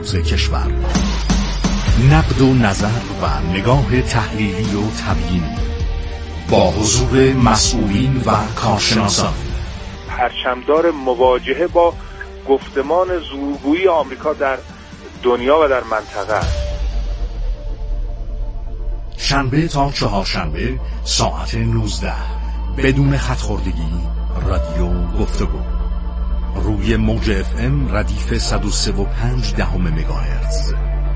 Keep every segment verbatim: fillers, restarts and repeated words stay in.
امروز کشور. نقد و نظر و نگاه تحلیلی و تبیینی با حضور مسئولین و کارشناسان. پرچمدار مواجهه با گفتمان زورگویی آمریکا در دنیا و در منطقه است. شنبه تا چهارشنبه ساعت نوزده بدون خط‌خوردگی رادیو گفتگو روی موج اف ام ردیف صد و سه و پنج دهم مگاهرتز.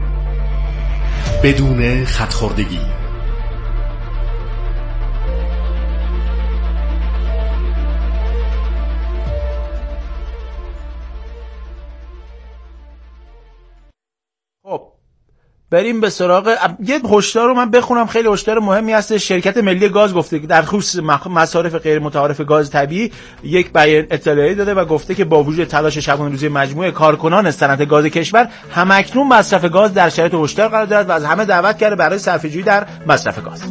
بدون خط‌خوردگی. خب بریم به سراغ یه هشدار رو من بخونم، خیلی هشدار مهمی هست. شرکت ملی گاز گفته که در خصوص مصارف غیر متعارف گاز طبیعی یک بیان اطلاعیه داده و گفته که با وجود تلاش شبانه روزی مجموعه کارکنان صنعت گاز کشور، همکنون مصرف گاز در شرایط هشدار قرار دارد و از همه دعوت کرده برای صرفه‌جویی در مصرف گاز.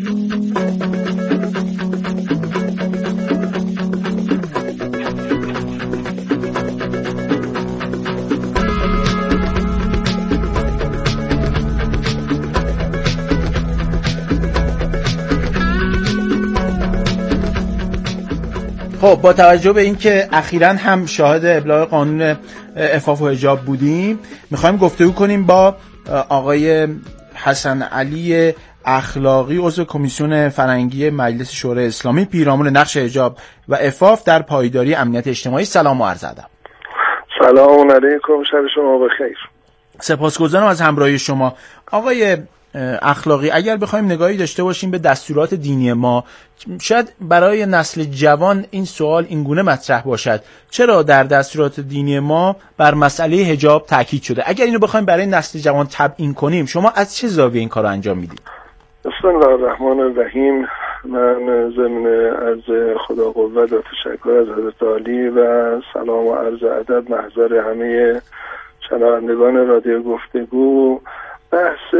خب با توجه به اینکه اخیراً هم شاهد ابلاغ قانون عفاف و حجاب بودیم، میخوایم گفتگو کنیم با آقای حسن علی اخلاقی، عضو کمیسیون فرهنگی مجلس شورای اسلامی، پیرامون نقش حجاب و عفاف در پایداری امنیت اجتماعی. سلام و عرض ادب. سلام علیکم، شب شما بخیر. سپاسگزارم از همراهی شما. آقای اخلاقی، اگر بخوایم نگاهی داشته باشیم به دستورات دینی ما، شاید برای نسل جوان این سوال اینگونه مطرح باشد: چرا در دستورات دینی ما بر مسئله حجاب تاکید شده؟ اگر اینو بخوایم برای نسل جوان تبیین کنیم، شما از چه زاویه این کارو انجام میدید؟ بسم الله الرحمن الرحیم. من ضمن عرض خدا قوت و تشکر از حضرت عالی و سلام و عرض ادب محضر همه شنوندگان رادیو گفتگو، بحث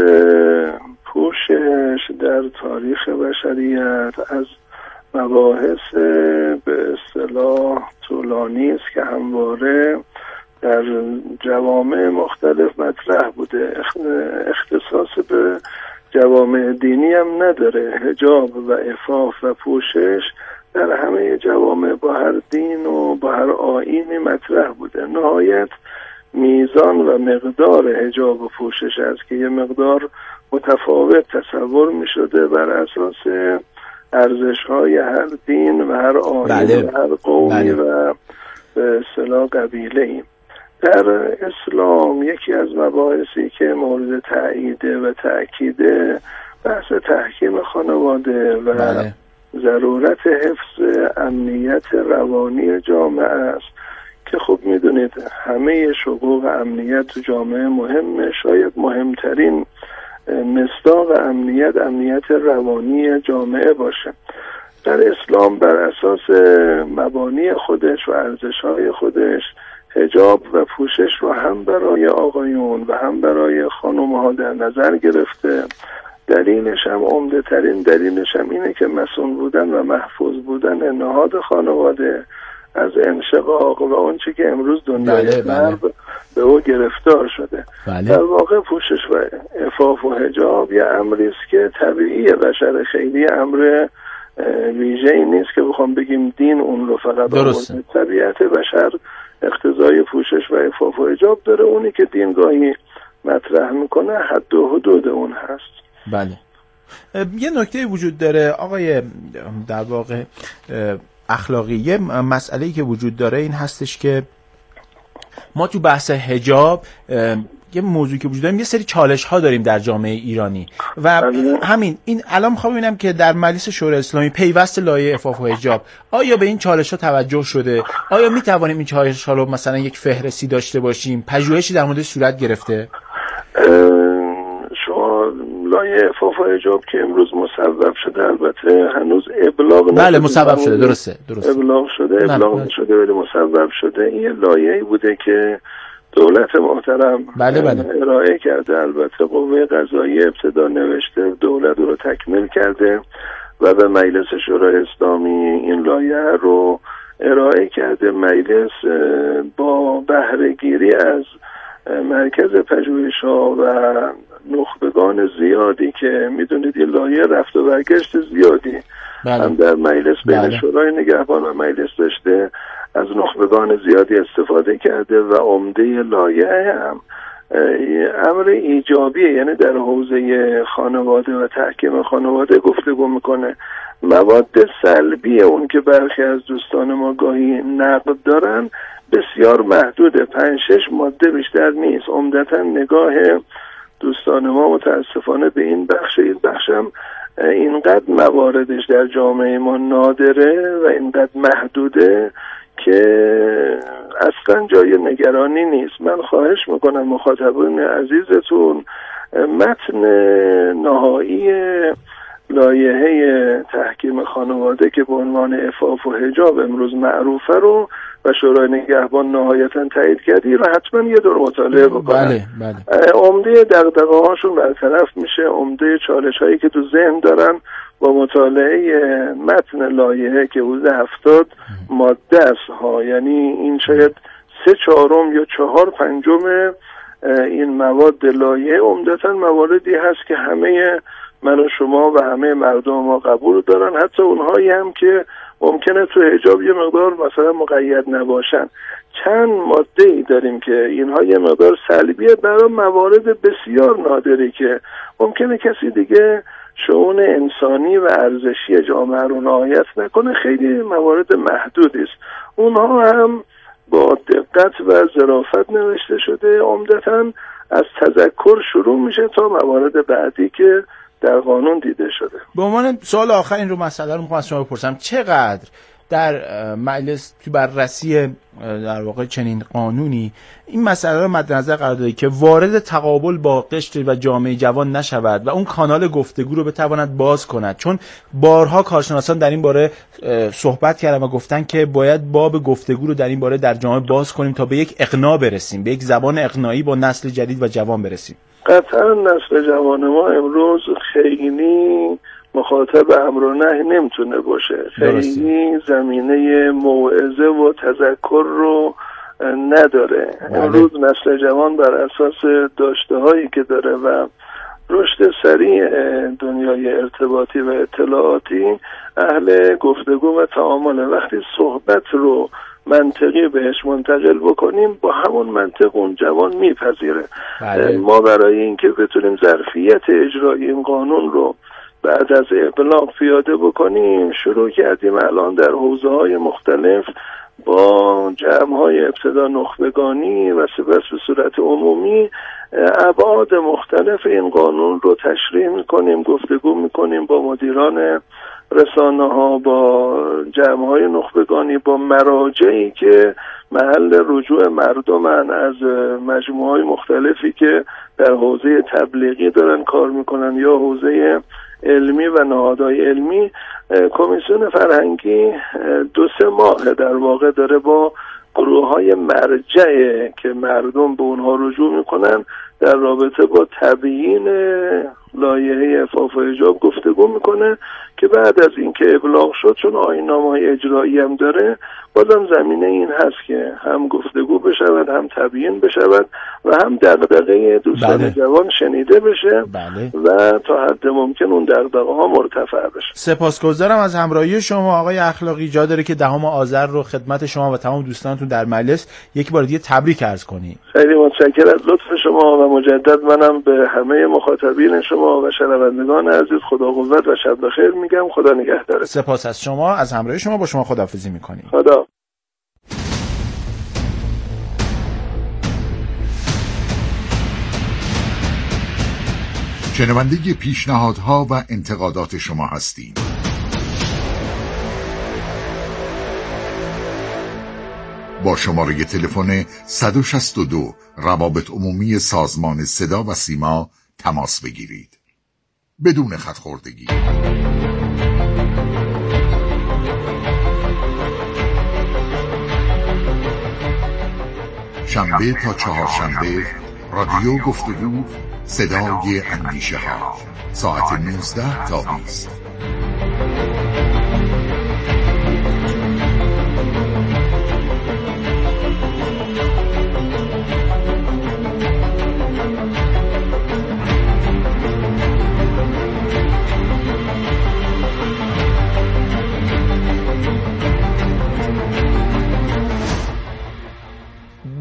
پوشش در تاریخ بشریت از مباحث به اصطلاح طولانی است که همواره در جوامع مختلف مطرح بوده. اختصاص به جوامع دینی هم نداره. حجاب و عفاف و پوشش در همه جوامع با هر دین و با هر آیینی مطرح بوده. نهایت میزان و مقدار حجاب و پوشش است که یه مقدار متفاوت تصور می شده بر اساس ارزش‌های هر دین و هر آیین بله. و هر قومی بله. و به اصطلاح قبیله‌ای. در اسلام یکی از مباحثی که مورد تأییده و تأکیده بحث تحکیم خانواده و بله. ضرورت حفظ امنیت روانی جامعه است که خب میدونید همه شقوق امنیت تو جامعه مهمه. شاید مهمترین مصداق امنیت امنیت روانی جامعه باشه. در اسلام بر اساس مبانی خودش و ارزش‌های خودش حجاب و پوشش رو هم برای آقایون و هم برای خانم‌ها در نظر گرفته. دلیلش هم عمده ترین دلیلش هم اینه که مسئول بودن و محفوظ بودن نهاد خانواده از انشقاق و اون چی که امروز دنیای بله غرب بله. به او گرفتار شده. بله. در واقع پوشش و عفاف و حجاب یه امری است که طبیعی بشر، خیلی امر ویژه‌ای نیست که بخوام بگیم دین اون رو فقط درسته. طبیعت بشر اقتضای پوشش و عفاف و حجاب داره. اونی که دین گاهی مطرح میکنه حد و حدود اون هست. بله. یه نکته وجود داره آقای در واقع اخلاقی، یه مسئله‌ای که وجود داره این هستش که ما تو بحث حجاب یه موضوعی که وجود داره، یه سری چالش ها داریم در جامعه ایرانی و همین این الان میخوام ببینم که در مجلس شورای اسلامی پیوست لایحه عفاف و حجاب آیا به این چالش ها توجه شده؟ آیا میتوانیم این چالش ها رو مثلا یک فهرستی داشته باشیم؟ پژوهشی در مورد صورت گرفته؟ شما لایحه عفاف و حجاب که امروز مصوب شده، البته هنوز ابلاغ نشده. بله مصوب شده، درسته درسته ابلاغ شده، ابلاغ نشده ولی مصوب شده. این لایحه‌ای بوده که دولت محترم بله بله. ارائه کرده. البته قوه قضاییه ابتدا نوشته، دولت رو تکمیل کرده و به مجلس شورای اسلامی این لایحه رو ارائه کرده. مجلس با بهره‌گیری از مرکز پژوهش‌ها و نخبگان زیادی که میدونید این لایحه رفت و برگشت زیادی بله. هم در مجلس بین بله. شورای نگهبان و مجلس داشته، از نخبگان زیادی استفاده کرده و عمده لایحه هم امر ایجابیه، یعنی در حوزه خانواده و تحکیم خانواده گفتگو میکنه. مواد سلبی اون که برخی از دوستان ما گاهی نقد دارن بسیار محدوده، پنج شش ماده بیشتر نیست. عمدتا نگاه دوستان ما متاسفانه به این بخش این بخشم اینقدر مواردش در جامعه ما نادره و اینقدر محدوده که اصلا جای نگرانی نیست. من خواهش میکنم مخاطبین عزیزتون متن نهایی لایحه تحکیم خانواده که به عنوان عفاف و حجاب امروز معروفه رو و شورای نگهبان نهایتا تایید کردی رو حتما یه دور مطالعه بکنن. بله بله. عمده دغدغه هاشون برطرف میشه، عمده چالش هایی که تو ذهن دارن با مطالعه متن لایحه که حدود هفتاد ماده است ها، یعنی این شاید سه چهارم یا چهار پنجم این مواد لایحه عمدتا مواردی هست که همه من و شما و همه مردم ما قبول دارن، حتی اونهایی هم که ممکنه تو حجاب یه مقدار مثلا مقید نباشن. چند ماده ای داریم که اینها یه مقدار سلبیه برای موارد بسیار نادری که ممکنه کسی دیگه شؤون انسانی و ارزشی جامعه رو رعایت نکنه، خیلی موارد محدودی است. اونها هم با دقت و ظرافت نوشته شده، عمدتاً از تذکر شروع میشه تا موارد بعدی که در قانون دیده شده. به عنوان سوال آخر این رو مسئله رو میخوام از شما بپرسم، چقدر در مجلس تو بررسی در واقع چنین قانونی این مسئله رو مد نظر قرار داده که وارد تقابل با قشر و جامعه جوان نشود و اون کانال گفتگو رو بتواند باز کند؟ چون بارها کارشناسان در این باره صحبت کردن و گفتن که باید باب گفتگو رو در این باره در جامعه باز کنیم تا به یک اقناع برسیم، به یک زبان اقناعی با نسل جدید و جوان برسیم. قطعا نسل جوان ما امروز خیلی مخاطب امر و نهی نمیتونه باشه، خیلی زمینه موعظه و تذکر رو نداره. بله. امروز نسل جوان بر اساس داشته هایی که داره و رشد سریع دنیای ارتباطی و اطلاعاتی اهل گفتگو و تعامل. وقتی صحبت رو منطقی بهش منتقل بکنیم با همون منطق اون جوان میپذیره. بله. ما برای اینکه بتونیم ظرفیت اجرایی این قانون رو بعد از ابلاغ پیاده بکنیم شروع کردیم الان در حوزه‌های مختلف با جمع‌های ابتدا نخبگانی و سپس به صورت عمومی ابعاد مختلف این قانون رو تشریح میکنیم، گفتگو میکنیم با مدیران رسانه ها، با جمع‌های نخبگانی، با مراجعی که محل رجوع مردمن از مجموعه‌های مختلفی که در حوزه تبلیغی دارن کار میکنن یا حوزه علمی و نهادهای علمی. کمیسیون فرهنگی دو سه ماه در واقع داره با گروه های مرجع که مردم به اونها رجوع میکنن در رابطه با تبیین لایحه عفاف و حجاب گفتگو میکنه که بعد از اینکه ابلاغ شد، چون آیین‌نامه‌های اجرایی هم داره، بازم زمینه این هست که هم گفتگو بشود، هم تبیین بشود و هم دغدغه دوستان بله. جوان شنیده بشه. بله. و تا حد ممکن اون دغدغه‌ها مرتفع بشه. سپاسگزارم از همراهی شما آقای اخلاقی. جا داره که دهم آذر رو خدمت شما و تمام دوستانتون در مجلس یک بار دیگه تبریک عرض کنیم. خیلی متشکرم از لطف شما و مجدد منم به همه مخاطبین شما و شنوندگان عزیز خدا قوت و شب بخیر میگم. خدا نگهدار. سپاس از شما، از همراهی شما. با شما خداحافظی میکنیم. خدا. شنونده پیشنهادها و انتقادات شما هستیم. با شماره تلفن صد و شصت و دو روابط عمومی سازمان صدا و سیما تماس بگیرید بدون خط خوردگی. شنبه تا چهارشنبه رادیو گفتگو صدای اندیشه ها ساعت نوزده تا بیست.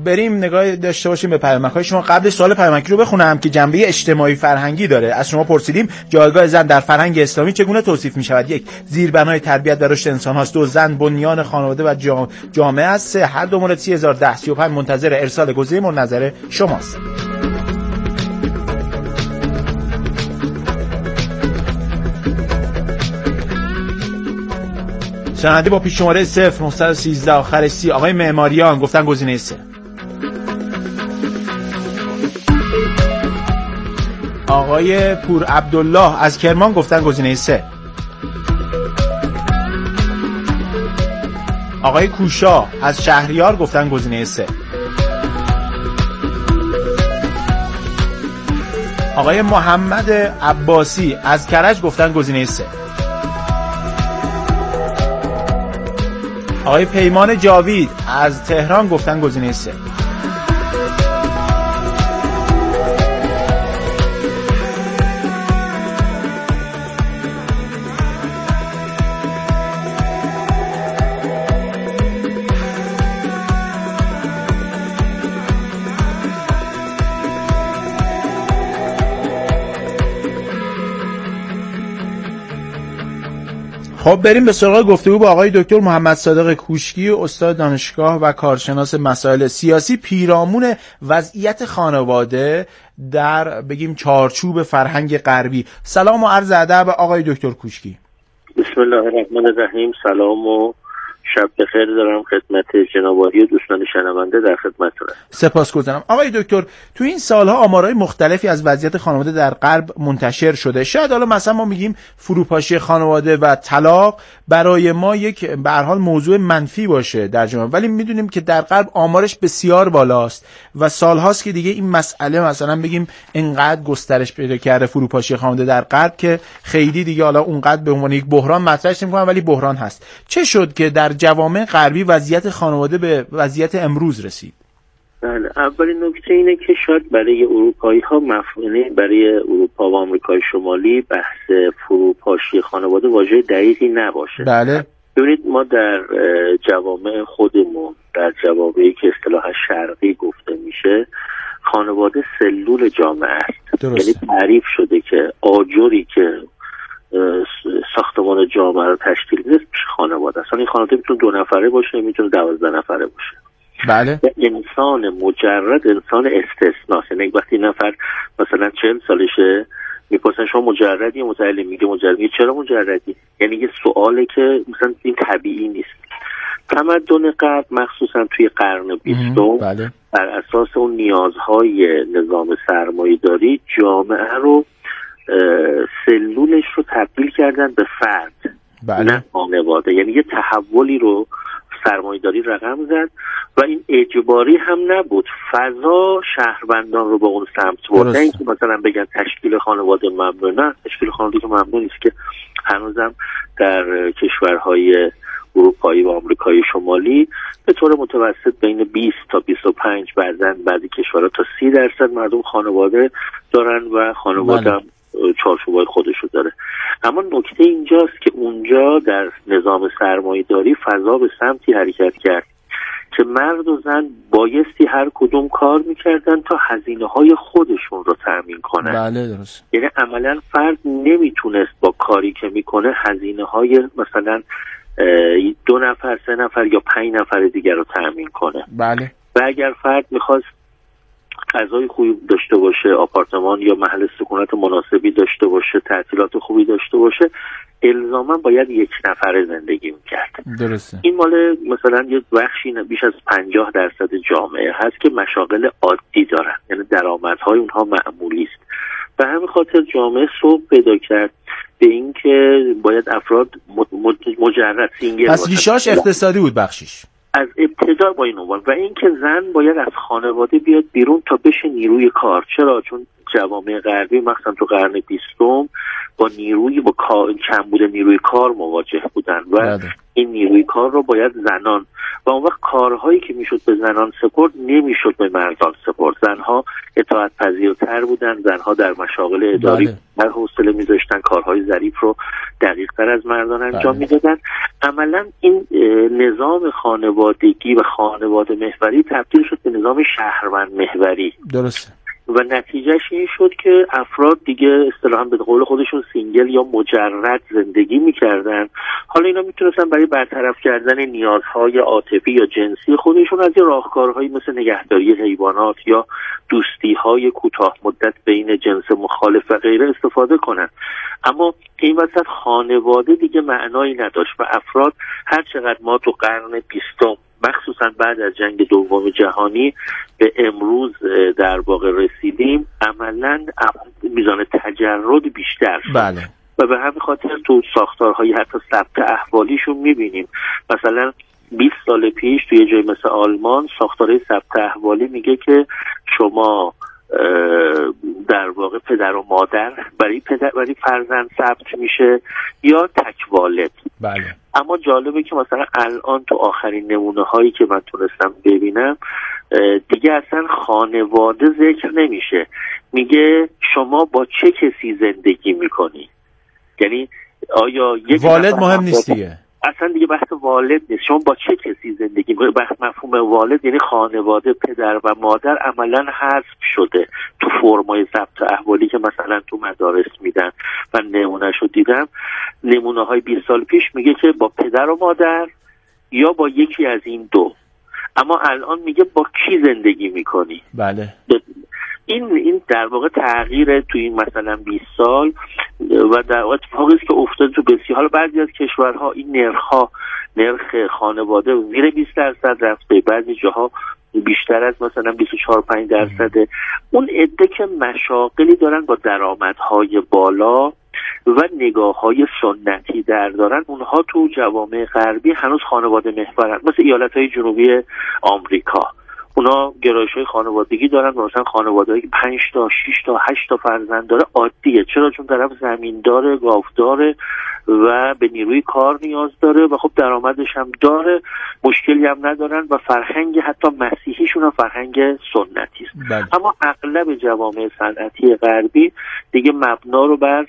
بریم نگاه داشته باشیم به پیامک‌های شما. قبل سوال پیامکی رو بخونم که جنبه اجتماعی فرهنگی داره. از شما پرسیدیم جایگاه زن در فرهنگ اسلامی چگونه توصیف می‌شود؟ یک، زیربنای تربیت و رشد انسان هاست. دو، زن بنیان خانواده و جامعه است. سه، هر دو مورد سی هزار و ده سی و پنج منتظر ارسال گزینه مورد نظر شماست. شنونده با پیش شماره صفر نهصد و سیزده آخر سی، آقای معماریان گفتن گزینه سه. آقای پور عبدالله از کرمان گفتن گزینه سه. آقای کوشا از شهریار گفتن گزینه سه. آقای محمد عباسی از کرج گفتن گزینه سه. آقای پیمان جاوید از تهران گفتن گزینه سه. خب بریم به سراغ گفتگو با آقای دکتر محمد صادق کوشکی، استاد دانشگاه و کارشناس مسائل سیاسی، پیرامون وضعیت خانواده در بگیم چارچوب فرهنگ غربی. سلام و عرض ادب آقای دکتر کوشکی. بسم الله الرحمن الرحیم. سلام و شب بخیر دارم خدمت جناب عالی و دوستان شنونده در خدمتتون. سپاسگزارم. آقای دکتر، تو این سالها آمارهای مختلفی از وضعیت خانواده در غرب منتشر شده. شاید حالا مثلا ما میگیم فروپاشی خانواده و طلاق برای ما یک به هر حال موضوع منفی باشه در جامعه، ولی میدونیم که در غرب آمارش بسیار بالاست و سالهاست که دیگه این مسئله مثلا بگیم اینقدر گسترش پیدا کرده فروپاشی خانواده در غرب که خیلی دیگه حالا اونقدر به عنوان یک بحران مطرحش نمی‌کنن، ولی بحران هست. چه شد که در جوامع غربی وضعیت خانواده به وضعیت امروز رسید؟ بله، اولین نکته اینه که شاید برای اروپایی ها مفهومی برای اروپا و آمریکای شمالی بحث فروپاشی خانواده واژه دقیقی نباشه. بله. ببینید ما در جوامع خودمون، در جوامعی که اصطلاحاً شرقی گفته میشه، خانواده سلول جامعه است. یعنی تعریف شده که آجری که ساختمان جامعه رو تشکیل میده خانواده است. این خانواده میتونه دو نفره باشه، میتونه دوازده نفره باشه. بله. انسان مجرد انسان استثناست. یعنی وقتی نفر مثلا چهل سالشه میپرسن شما مجردی یا متعلم، میگه مجرد. میگه چرا مجردی؟ یعنی یه سواله که مثلا این طبیعی نیست. تمدن غرب مخصوصا توی قرن بیستم بله. بر اساس اون نیازهای نظام سرمایه‌داری جامعه رو سلولش رو تبدیل کردن به فرد، بله. نه خانواده. یعنی یه تحولی رو سرمایه‌داری رقم زد و این اجباری هم نبود. فضا شهروندان رو به اون سمت برد. نه اینکه مثلا بگن تشکیل خانواده ممنوع، نه، تشکیل خانواده که ممنوع نیست، که هنوزم در کشورهای اروپایی و آمریکای شمالی به طور متوسط بین بیست تا بیست و پنج، بعضن بعضی کشورها تا سی درصد مردم خانواده دارن و خانواده هم چارچوبای خودشو داره. اما نکته اینجاست که اونجا در نظام سرمایه‌داری فضا به سمتی حرکت کرد که مرد و زن بایستی هر کدوم کار میکردن تا هزینه‌های خودشون رو تأمین کنن. بله درست. یعنی عملاً فرد نمیتونست با کاری که میکنه هزینه‌های مثلا دو نفر، سه نفر یا پنج نفر دیگر رو تأمین کنه. بله. و اگر فرد میخواست غذای خوبی داشته باشه، آپارتمان یا محل سکونت مناسبی داشته باشه، تعطیلات خوبی داشته باشه، الزاما باید یک نفره زندگی میکرد. درسته. این مال مثلا یه بخشی بیش از پنجاه درصد جامعه هست که مشاغل عادی دارن، یعنی درآمدهای اونها معمولی است. به همین خاطر جامعه صبح پیدا کرد به این که باید افراد مجرد سینگل پس ریشاش اقتصادی بود بخشیش از ابتدا با این عنوان، و اینکه زن باید از خانواده بیاد بیرون تا بشه نیروی کار. چرا؟ چون جوامع غربی مثلا تو قرن بیستم با نیروی با کمبود نیروی کار مواجه بودن و این نیروی کار رو باید زنان و اون وقت کارهایی که میشد به زنان سپرد نمیشد به مردان سپرد. زنها اطاعت پذیرتر بودن، زنها در مشاغل اداری در حوصله میذاشتن، کارهای ظریف رو دقیق تر از مردان انجام میدادن. عملا این نظام خانوادگی و خانواده محوری تبدیل شد به نظام شهروند محوری. درسته. و نتیجهش این شد که افراد دیگه اصطلاحاً به قول خودشون سینگل یا مجرد زندگی میکردن. حالا اینا میتونستن برای برطرف کردن نیازهای عاطفی یا جنسی خودشون از یه راهکارهایی مثل نگهداری حیوانات یا دوستی‌های کوتاه مدت بین جنس مخالف و غیره استفاده کنن. اما این وسط خانواده دیگه معنایی نداشت و افراد هر چقدر ما تو قرن بیستم مخصوصا بعد از جنگ دوم جهانی به امروز در واقع رسیدیم، عملاً میزان تجرد بیشتر شد. بله. و به همین خاطر تو ساختارهای حتی ثبت احوالیشون میبینیم مثلا بیست سال پیش توی جای مثل آلمان ساختارهای ثبت احوالی میگه که شما در واقع پدر و مادر برای پدر برای فرزند ثبت میشه یا تک والد. بله. اما جالبه که مثلا الان تو آخرین نمونه هایی که من تونستم ببینم دیگه اصلا خانواده ذکر نمیشه، میگه شما با چه کسی زندگی میکنی. یعنی آیا یک والد مهم نیست دیگه، اصلا دیگه بحث والد نیست، شما با چه کسی زندگی میکنی. بحث مفهوم والد یعنی خانواده، پدر و مادر عملا حذف شده تو فرمای ضبط احوالی که مثلا تو مدارس میدن. و نمونهشو دیدم، نمونه های بیست سال پیش میگه که با پدر و مادر یا با یکی از این دو، اما الان میگه با کی زندگی میکنی. بله. این این در واقع تغییر تو این مثلا بیست سال و در واقع اتفاقی است که افتاده تو بسیار حالا بعضی از کشورها این نرخ‌ها نرخ خانواده زیر بیست درصد رفته، بعضی جاها بیشتر از مثلا بیست و چهار پنج درصده. اون عده که مشاغلی دارن با درآمدهای بالا و نگاه‌های سنتی در دارن، اونها تو جوامع غربی هنوز خانواده محورن. مثل ایالت‌های جنوبی آمریکا، اونا گرایش‌های خانوادگی دارن، مثلا خانواده‌ای که پنج تا شش تا هشت تا فرزند داره عادیه. چرا؟ چون طرف زمین داره، گاو داره و به نیروی کار نیاز داره و خب درآمدش هم داره، مشکلی هم ندارن و فرهنگ حتی مسیحیشون هم فرهنگ سنتی است. اما اغلب جوامع صنعتی غربی دیگه مبنا رو بر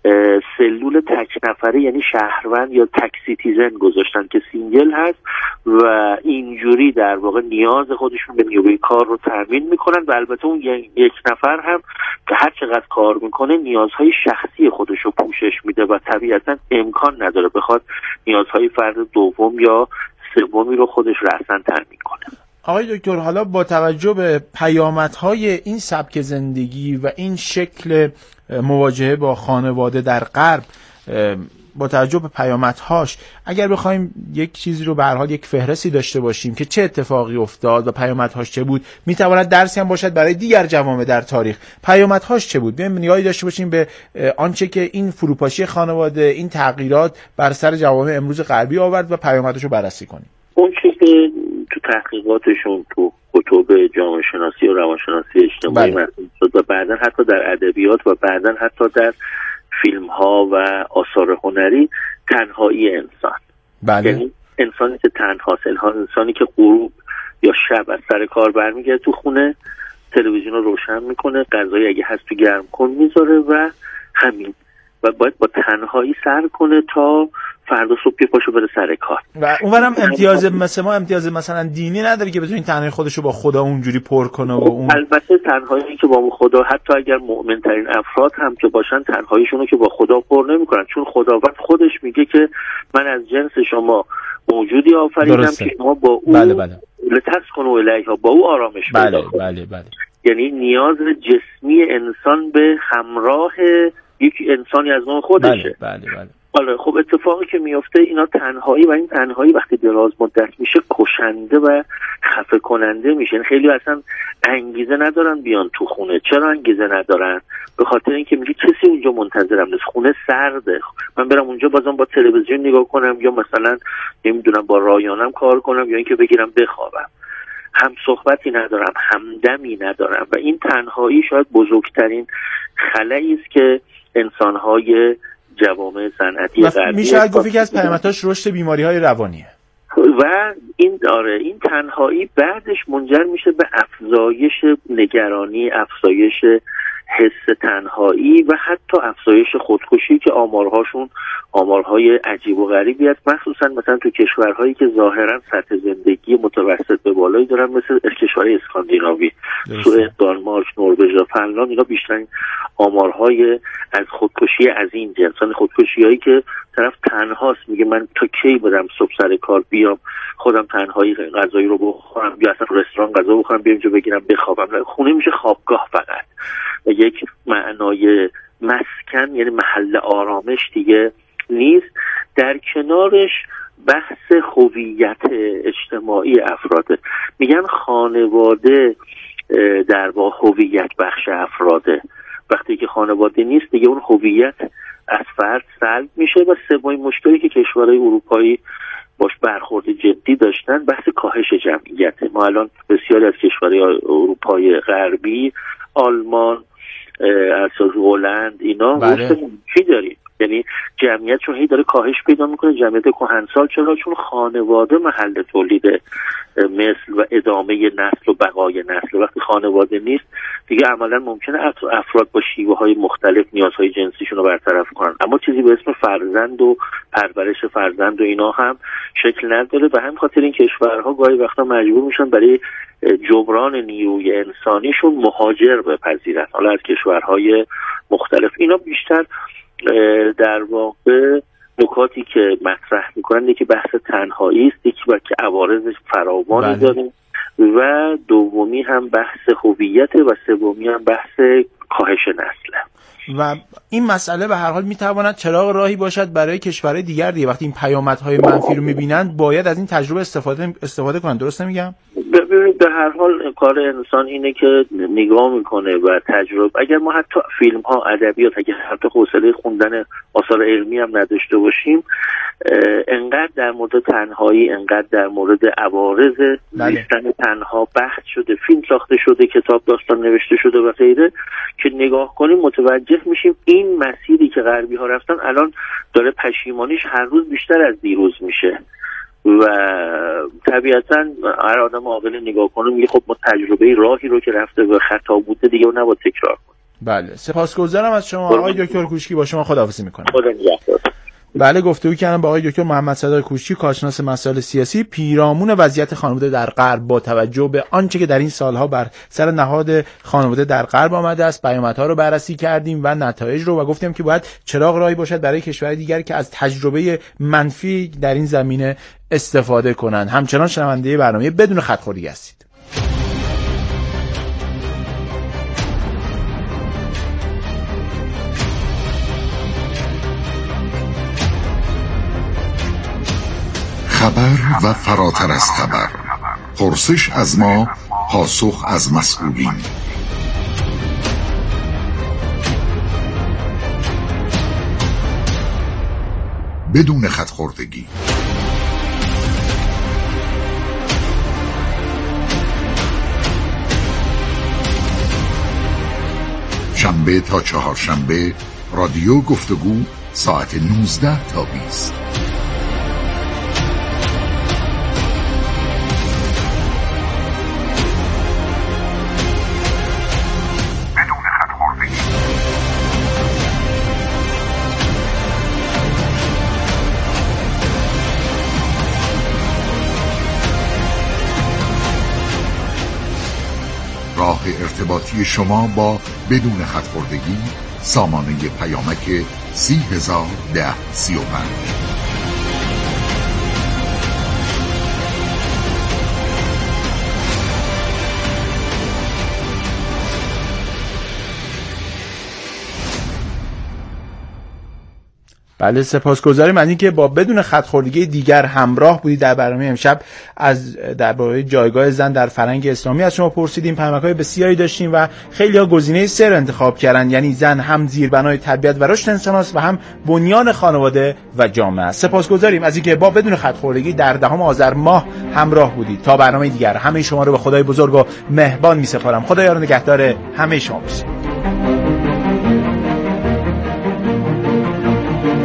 سلول تک نفره یعنی شهروند یا تک سیتیزن گذاشتن که سینگل هست و اینجوری در واقع نیاز خودشون به نیروی کار رو تامین میکنن و البته اون یک نفر هم که هر چقدر کار میکنه نیازهای شخصی خودش رو پوشش میده و طبیعتا امکان نداره بخواد نیازهای فرد دوم یا سومی رو خودش رأساً تامین کنه. آقای دکتر، حالا با توجه به پیامدهای این سبک زندگی و این شکل مواجهه با خانواده در غرب، با توجه به پیامدهاش اگر بخوایم یک چیزی رو به هر حال یک فهرستی داشته باشیم که چه اتفاقی افتاد و پیامدهاش چه بود، میتواند درسی هم باشد برای دیگر جوامع در تاریخ. پیامدهاش چه بود؟ بیایم نگاهی داشته باشیم به آنچه که این فروپاشی خانواده، این تغییرات بر سر جوامع امروز غربی آورد و پیامدهاش رو بررسی کنیم. اون چیزی که تو تحقیقاتشون تو کتب جامعه شناسی و روانشناسی اجتماعی مطرح شد و بعداً حتی در ادبیات و بعداً حتی در فیلم ها و آثار هنری، تنهایی انسان. بله. یعنی انسانی که تنهاست، انسانی که غروب یا شب از سر کار برمیگرده تو خونه، تلویزیون رو روشن میکنه، غذایی اگه هست تو گرم کن میذاره و همین، و باید با تنهایی سر کنه تا فردا صبح پاشو بره سر کار. و اونورم امتیاز مثلا ما امتیاز مثلا دینی نداره که بتونه تنهایی خودشو با خدا اونجوری پر کنه و اون البته تنهایی که با خدا، حتی اگر مؤمن ترین افراد هم که باشن، تنهاییشون رو که با خدا پر نمیکنن، چون خداوند خودش میگه که من از جنس شما موجودی آفریدم که شما با او بله بله. لتسکنوا الیها، با او آرامش بله بله بله. یعنی نیاز جسمی انسان به همراه یک انسانی از نوع خودشه. بله بله بله. حالا خب اتفاقی که میفته اینا تنهایی و این تنهایی وقتی دراز مدت میشه کشنده و خفه کننده میشه. خیلی اصلا انگیزه ندارن بیان تو خونه. چرا انگیزه ندارن؟ به خاطر اینکه میگه کسی اونجا منتظرم نیست، خونه سرده، من برم اونجا بازم با تلویزیون نگاه کنم یا مثلا نمیدونم با رایانم کار کنم یا اینکه بگیرم بخوابم. هم صحبتی ندارم، همدمی ندارم و این تنهایی شاید بزرگترین خلایی است که انسان‌های جوامع صنعتی غربی. میشه گفت که از پیامدهاش رشد بیماری‌های روانیه و این داره این تنهایی بعدش منجر میشه به افزایش نگرانی، افزایش حس تنهایی و حتی افزایش خودکشی که آمارهاشون آمارهای عجیب و غریبی است، مخصوصا مثلا تو کشورهایی که ظاهرا سطح زندگی متوسط به بالایی دارن مثل کشورهای اسکاندیناوی، سوئد، دانمارک، نروژ و فنلاند. اینا بیشتر آمارهای از خودکشی از این جنس، خودکشی‌هایی که طرف تنهاست میگه من تا کی برم صبح سر کار بیام خودم تنهایی غذایی رو بخورم یا اصلا رستوران غذا بخورم بیام اینجا بگیرم بخوابم. خونه میشه خوابگاه فقط و یک معنای مسکن، یعنی محل آرامش دیگه نیست. در کنارش بحث هویت اجتماعی افراده. میگن خانواده در واقع هویت بخش افراده. وقتی که خانواده نیست دیگه اون هویت از فرد سلب میشه. و سومین مشکلی که کشورهای اروپایی باش برخورد جدی داشتن بحث کاهش جمعیت. ما الان بسیاری از کشورهای اروپای غربی، آلمان، اساس هلند، اینا بله. چی داریم؟ یعنی جمعیت چون هی داره کاهش پیدا میکنه، جمعیت کهنسال. چرا؟ چون خانواده محل تولید مثل و ادامه نسل و بقای نسل. وقتی خانواده نیست دیگه عملا ممکنه افراد با شیوه های مختلف نیازهای جنسیشون رو برطرف کنن، اما چیزی به اسم فرزند و پرورش فرزند و اینا هم شکل نداره. و هم خاطر این کشورها گاهی وقتا مجبور میشن برای جبران نیروی انسانیشون مهاجر بپذیرن، حالا از کشورهای مختلف. اینا بیشتر در واقع نکاتی که مطرح میکنن یکی بحث تنهایی است، یکی که عوارضش فراوانی داره و دومی هم بحث هویت و سومی هم بحث کاهش نسله. و این مسئله به هر حال میتواند چراغ راهی باشد برای کشورهای دیگر دیگه. وقتی این پیامدهای منفی رو میبینن باید از این تجربه استفاده استفاده کنن. درست نمیگم؟ ببینید به هر حال کار انسان اینه که نگاه میکنه و تجربه. اگر ما حتی فیلم ها، ادبیات، اگر حتی حوصله خوندن آثار علمی هم نداشته باشیم، انقدر در مورد تنهایی، انقدر در مورد عوارض زیستن تنها بحث شده، فیلم ساخته شده، کتاب داستان نوشته شده و غیره که نگاه کنیم متوجه میشیم این مسیری که غربی ها رفتن الان داره پشیمانیش هر روز بیشتر از دیروز میشه. و طبیعتا هر آدم عاقل نگاه کنه میگه خب ما تجربه راهی رو که رفته و خطا بوده دیگه اون نباید تکرار کنیم. بله، سپاسگزارم از شما آقای دکتر کوشکی. با شما خداحافظی میکنم. خدا نگهدار. بله، گفتگو کردم با آقای دکتر محمد صدای کوشکی، کارشناس مسائل سیاسی، پیرامون وضعیت خانواده در غرب با توجه به آنچه که در این سالها بر سر نهاد خانواده در غرب آمده است. پیامدها رو بررسی کردیم و نتایج رو و گفتیم که باید چراغ راهی باشد برای کشورهای دیگر که از تجربه منفی در این زمینه استفاده کنند. همچنان شنونده برنامه بدون خط‌خوردگی هستید. خبر و فراتر از خبر، پرسش از ما، پاسخ از مسئولین. بدون خط‌خوردگی. شنبه تا چهارشنبه رادیو گفتگو ساعت نوزده تا بیست. راه ارتباطی شما با بدون خط‌خوردگی سامانه پیامک سی هزار ده سی و پنج. بله، سپاسگزاریم از اینکه با بدون خط‌خوردگی دیگر همراه بودید. در برنامه امشب از درباره جایگاه زن در فرهنگ اسلامی از شما پرسیدیم. پیامک‌های بسیاری داشتیم و خیلی‌ها گزینه سه انتخاب کردن، یعنی زن هم زیربنای تربیت و رشد انسان است و هم بنیان خانواده و جامعه است. سپاسگزاریم از اینکه با بدون خط‌خوردگی در دهم آذر ماه همراه بودید. تا برنامه دیگر همه شما رو به خدای بزرگ و مهربان می‌سپارم. خدا یار و نگهدار همه شما باشید.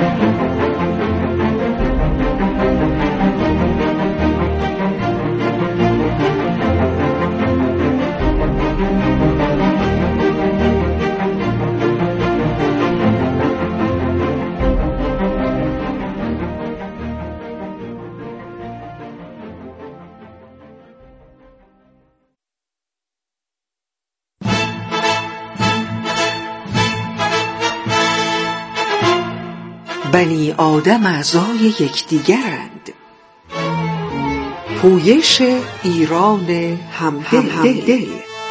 بنی آدم اعضای یکدیگرند. پویش ایران همدل.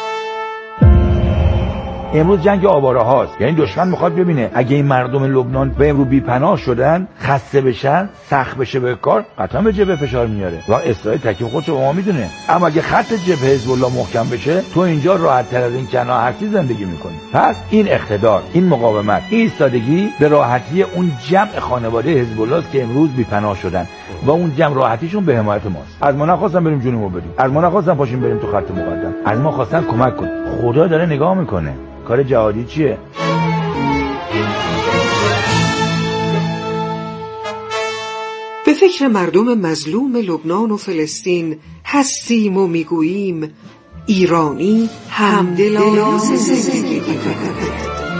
امروز جنگ آواره هاست، یعنی دشمن میخواد ببینه اگه این مردم لبنان به امروز بی‌پناه شدن، خسته بشن، سخت بشه به کار، قطعا به جبهه فشار میاره و اسرائیل تکلیف خودش رو میدونه. اما اگه خط جبهه حزب الله محکم بشه، تو اینجا راحت تر از این کنار هستی زندگی میکنی. پس این اقتدار، این مقاومت، این ایستادگی به راحتی اون جمع خانواده حزب الله است که امروز بی‌پناه شدن و اون جمع راحتیشون به حمایت ماست. از ما نخواستن بریم جنوبو بدیم، از ما نخواستن پاشیم بریم تو خط مقدم، از ما خواستن کمک کن. خدا داره نگاه میکنه. کار جهادی چیه؟ به فکر مردم مظلوم لبنان و فلسطین هستیم و میگوییم ایرانی همدلانه زندگی کند.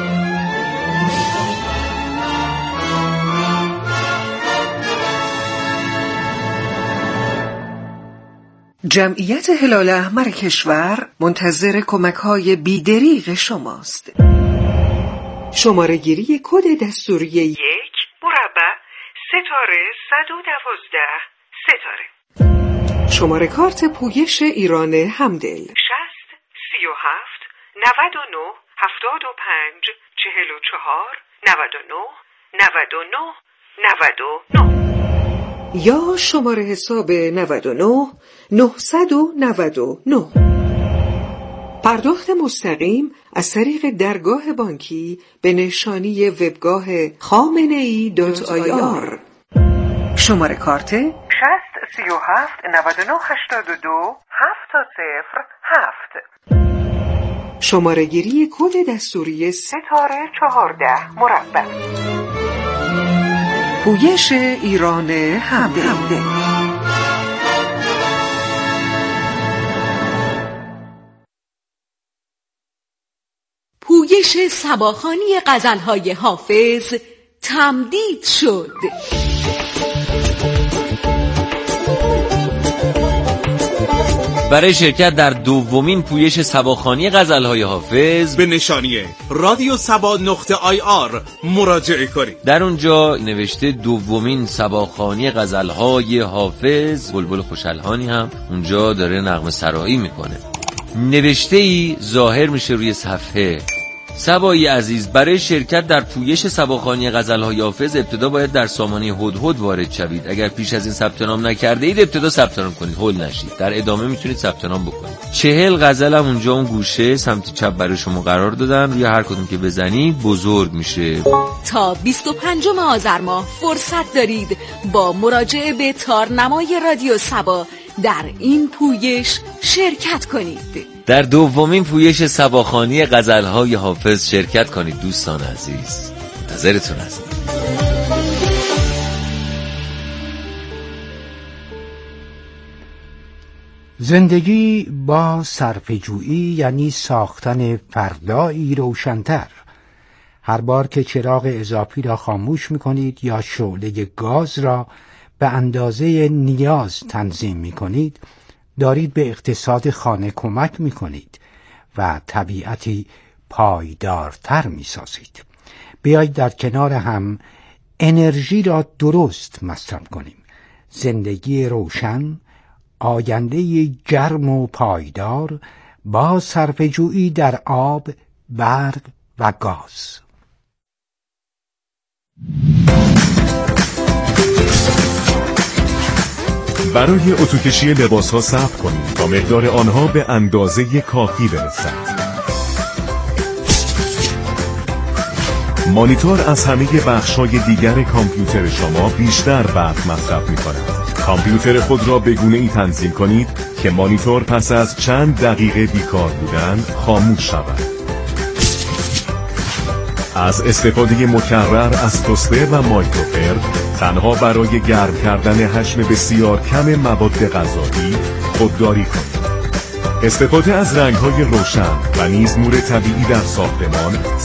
جمعیت هلال احمر کشور منتظر کمک‌های بی‌دریغ شماست. شماره گیری کد دستوری یک مربع ستاره صد و دوازده ستاره. شماره کارت پویش ایران همدل شصت سی و هفت نود و نه هفتاد و پنج چهل و چهار نود و نه نود و نه نود و نه یا شماره حساب نود و نه نهصد و نود و نه. پرداخت مستقیم از طریق درگاه بانکی به نشانی وبگاه خامنه‌ای دات آی آر. شماره کارت شصت سی و هفت نود و نه هشتاد و دو هفت صفر هفت. شماره گیری کد دستوری ستاره چهارده مربع. پویش ایران همدل. پویش صباخوانی غزل‌های حافظ تمدید شد. برای شرکت در دومین پویش صباخوانی غزل‌های حافظ به نشانی رادیو سبا نقطه آی آر مراجعه کنید. در اونجا نوشته دومین صباخوانی غزل‌های حافظ. بلبل خوشالهانی هم اونجا داره نغمه سرایی میکنه. نوشته ای ظاهر میشه روی صفحه. صبایی عزیز، برای شرکت در پویش صباخوانی غزل‌های حافظ ابتدا باید در سامانه هدهد وارد شوید. اگر پیش از این ثبت نام نکرده اید ابتدا ثبت نام کنید، هول نشید. در ادامه میتونید ثبت نام بکنید. چهل غزل هم اونجا اون گوشه سمت چپ برای شما قرار دادن. روی هر کدوم که بزنید بزرگ میشه. تا بیست و پنجم آذر ماه فرصت دارید با مراجعه به تارنمای رادیو سبا در این پویش شرکت کنید. در دومین پویش صباخوانی غزل‌های حافظ شرکت کنید دوستان عزیز. منتظرتون هستم. زندگی با صرفه‌جویی یعنی ساختن فردایی روشن‌تر. هر بار که چراغ اضافی را خاموش می‌کنید یا شعله گاز را به اندازه نیاز تنظیم می‌کنید، دارید به اقتصاد خانه کمک می‌کنید و طبیعتی پایدارتر می‌سازید. بیایید در کنار هم انرژی را درست مصرف کنیم. زندگی روشن، آینده گرم و پایدار با صرفه‌جویی در آب، برق و گاز. برای اتوکشی لباس‌ها صبر کنید تا مقدار آنها به اندازه کافی برسد. مانیتور از همه بخش‌های دیگر کامپیوتر شما بیشتر برق مصرف می‌کند. کامپیوتر خود را به گونه‌ای تنظیم کنید که مانیتور پس از چند دقیقه بیکار بودن خاموش شود. از استفاده مکرر از توستر و مایکروفر تنها برای گرم کردن حجم بسیار کم مواد غذایی خودداری کنید. استفاده از رنگ‌های روشن و نیز نور طبیعی در ساختمان